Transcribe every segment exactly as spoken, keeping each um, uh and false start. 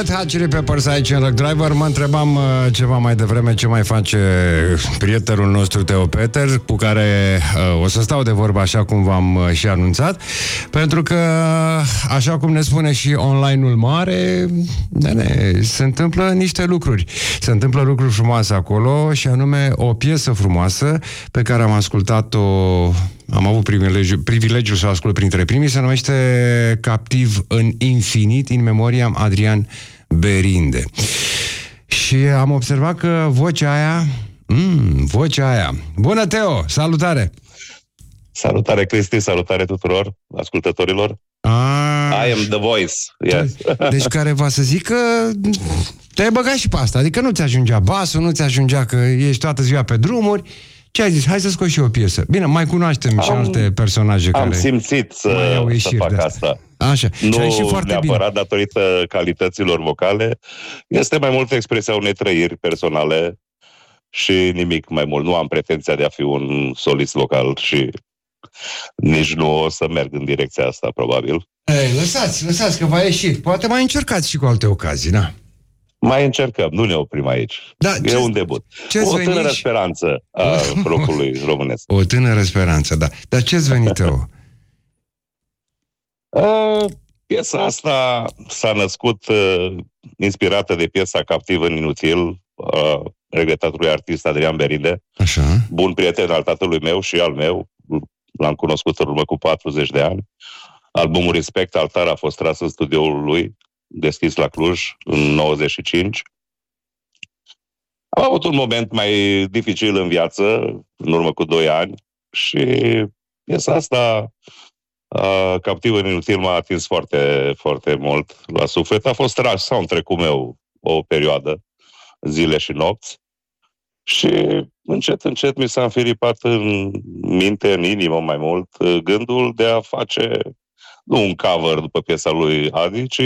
Red Hot Chili Peppers aici în Rock Driver. Mă întrebam uh, ceva mai devreme ce mai face prietenul nostru Teo Peter, cu care uh, o să stau de vorbă așa cum v-am uh, și anunțat, pentru că, așa cum ne spune și online-ul mare, ne, se întâmplă niște lucruri. Se întâmplă lucruri frumoase acolo și anume o piesă frumoasă pe care am ascultat-o, am avut privilegiul, privilegiul să o ascult printre primii, se numește Captiv în infinit, in memoriam Adrian Berinde. Și am observat că vocea aia, mm, vocea aia. Bună, Teo! Salutare! Salutare, Cristi, salutare tuturor ascultătorilor. Ah, I am the voice, yes. Deci care va să zic că te-ai băgat și pe asta, adică nu ți ajungea basul, nu ți ajungea că ești toată ziua pe drumuri. Ce ai zis? Hai să scoți și o piesă. Bine, mai cunoaștem am, și alte personaje am care... Am simțit să, să fac asta. Așa. Nu și ai și foarte neapărat bine. datorită calităților vocale. Este mai mult expresia unei trăiri personale și nimic mai mult. Nu am pretenția de a fi un solist vocal și nici nu o să merg în direcția asta, probabil. Ei, lăsați, lăsați că va ieși. Poate mai încercați și cu alte ocazii, da? Mai încercăm, nu ne oprim aici. Da, e ce, un debut. O tânără și... speranță a rockului românesc. O tânără speranță, da. Dar ce-ți venit, Teo? Uh, piesa asta s-a născut uh, inspirată de piesa Captiv în inutil, uh, regretatului artist Adrian Berinde. Așa. Bun prieten al tatălui meu și al meu. L-am cunoscut în urmă cu patruzeci de ani. Albumul Respect Altar a fost tras în studioul lui, deschis la Cluj, în nouăzeci și cinci. Am avut un moment mai dificil în viață, în urmă cu doi ani, și piesa asta, uh, Captiv în inutil, m-a atins foarte, foarte mult la suflet. A fost tras soundtrack-ul meu o perioadă, zile și nopți, și încet, încet mi s-a înfiripat în minte, în inimă mai mult, gândul de a face, nu un cover după piesa lui Adi, ci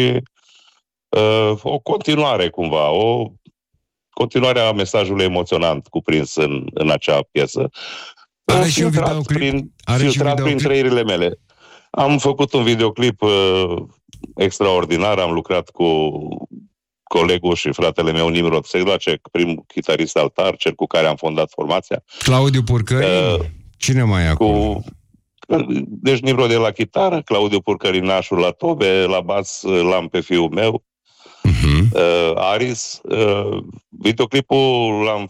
uh, o continuare cumva, o continuare a mesajului emoționant cuprins în, în acea piesă. Are și un videoclip? Prin, Are filtrat prin trăirile mele. Am făcut un videoclip uh, extraordinar, am lucrat cu colegul și fratele meu Nimrod Seglace, primul chitarist Altar, cel cu care am fondat formația. Claudiu Purcări? Uh, Cine mai e acolo? Cu, deci Nimrod e la chitară, Claudiu Purcărinașul la tobe, la bas l-am pe fiul meu, uh-huh. uh, Aris. Uh, videoclipul l-am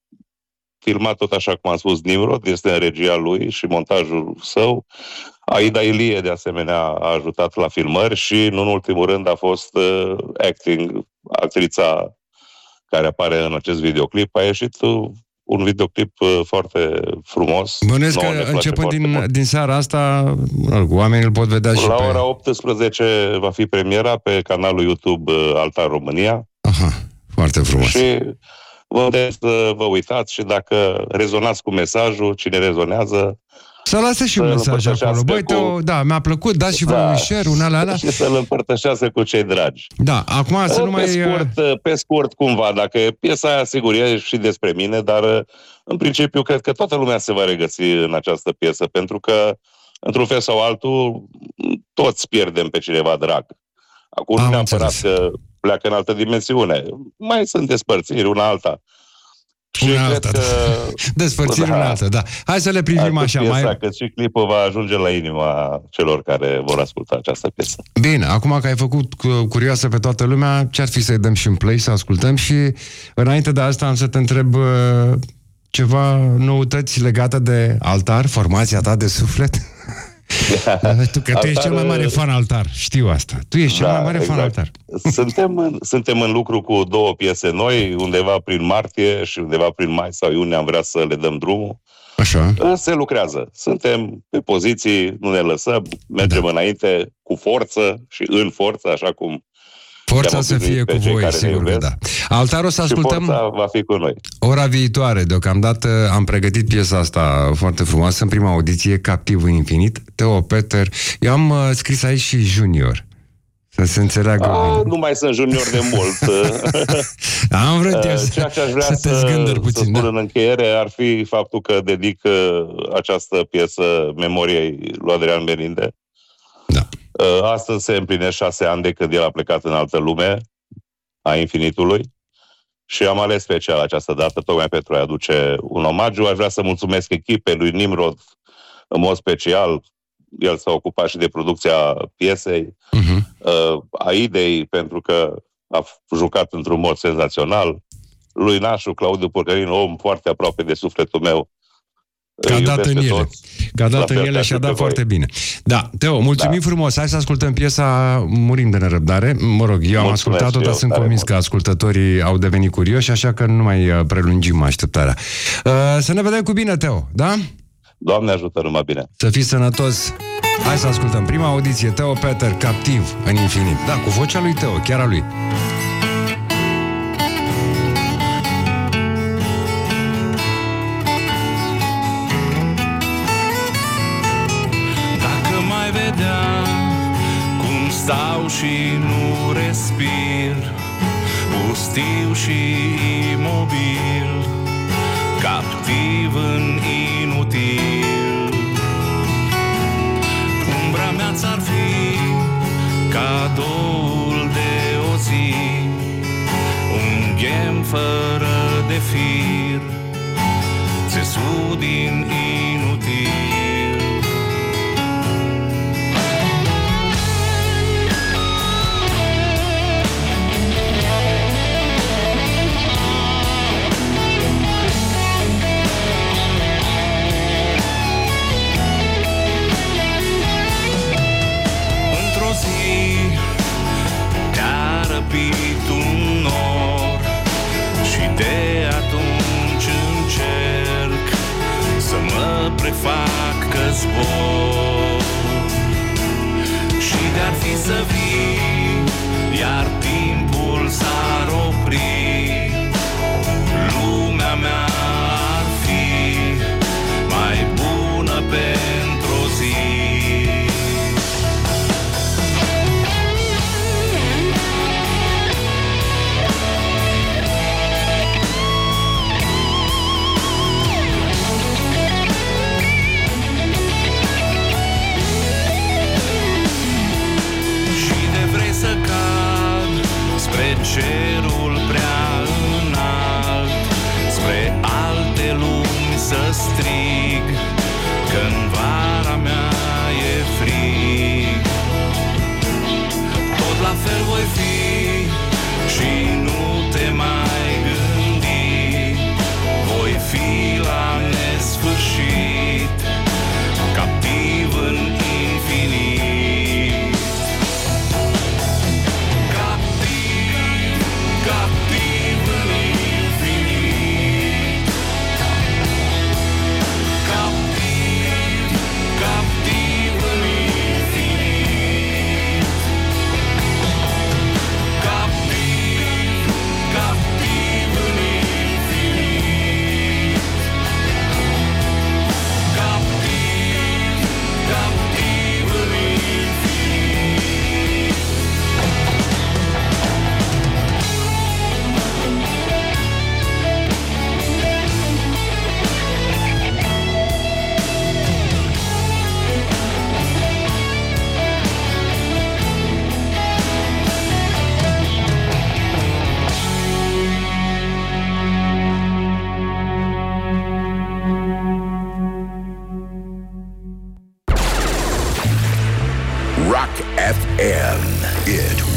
filmat tot așa cum am spus Nimrod, este în regia lui și montajul său. Aida Ilie, de asemenea, a ajutat la filmări și, nu în ultimul rând, a fost uh, acting, actrița care apare în acest videoclip. A ieșit uh, un videoclip uh, foarte frumos. Bănuiesc că începând din, din seara asta, oamenii îl pot vedea și la pe... ora optsprezece va fi premiera pe canalul YouTube uh, Altar România. Aha, foarte frumos. Și vă îndemn să vă uitați și dacă rezonați cu mesajul, cine rezonează, să lasă și un mesaj acolo. Băi, cu... Teo, da, mi-a plăcut, dați și da. vă un share, un ala, ala. Și să-l împărtășească cu cei dragi. Da, acum să pe nu mai... Scurt, pe scurt, cumva, dacă piesa aia, sigur, e și despre mine, dar în principiu cred că toată lumea se va regăsi în această piesă, pentru că, într-un fel sau altul, toți pierdem pe cineva drag. Acum nu neapărat că pleacă în altă dimensiune. Mai sunt despărțiri, una alta. Și una alta, că... despărțiri, da. una altă, da. Hai să le privim așa. Piesa, mai... că și clipul va ajunge la inima celor care vor asculta această piesă. Bine, acum că ai făcut curioasă pe toată lumea, ce-ar fi să-i dăm și în play, să ascultăm și înainte de asta am să te întreb ceva noutăți legate de Altar, formația ta de suflet? Tu, că tu ești cel mai mare fan Altar, știu asta. Tu ești da, cel mai mare exact. fan Altar. Suntem în, suntem în lucru cu două piese noi, undeva prin martie și undeva prin mai sau iunie am vrea să le dăm drumul. Așa. Se lucrează. Suntem pe poziții, nu ne lăsăm, mergem da. înainte cu forță și în forță, așa cum forța să fie cu voi, sigur că da. Altar o să ascultăm... Și forța va fi cu noi. Ora viitoare, deocamdată am pregătit piesa asta foarte frumoasă, în prima audiție, Captiv în infinit, Teo Peter. Eu am uh, scris aici și junior, să se înțeleagă. A, nu mai sunt junior de mult. Am vrut eu să, Ceea ce aș vrea să te zgândări puțin. Să spun da? în încheiere ar fi faptul că dedic această piesă memoriei lui Adrian Berinde. Da. Astăzi se împlinesc șase ani de când el a plecat în altă lume. a Infinitului și am ales special această dată tocmai pentru a aduce un omagiu. Aș vrea să mulțumesc echipei lui Nimrod în mod special. El s-a ocupat și de producția piesei, uh-huh. a idei, pentru că a jucat într-un mod senzațional. Lui Nașu, Claudiu Purcărin, om foarte aproape de sufletul meu. Că a dat în ele. Că a dat în ele și a dat foarte bine. Da, Teo, mulțumim da. frumos. Hai să ascultăm piesa Murim de nerăbdare. Mă rog, eu am Mulțumesc ascultat-o, dar sunt convins mult. că ascultătorii au devenit curioși, așa că nu mai prelungim așteptarea. Să ne vedem cu bine, Teo, da? Doamne ajută, numai bine. Să fii sănătos. Hai să ascultăm prima audiție, Teo Peter, Captiv în infinit. Da, cu vocea lui Teo, chiar a lui. Dacă mai vedea cum stau și nu respir, pustiu și imobil, captiv în inutil, umbra mea ți-ar fi cadoul de o zi, un ghem fără de fir, țesut din inutil. Răpit un nor și de atunci încerc să mă prefac că zbor, și de-ar fi să vii, iar timpul s-ar opri, lumea mea ar fi mai bună pentru o zi. Cerul prea înalt, spre alte lumi să strig, că-n vara mea e frig. Tot la fel voi fi și nu te mai gândi, voi fi la nesfârșit, captiv în infinit. Rock F M. It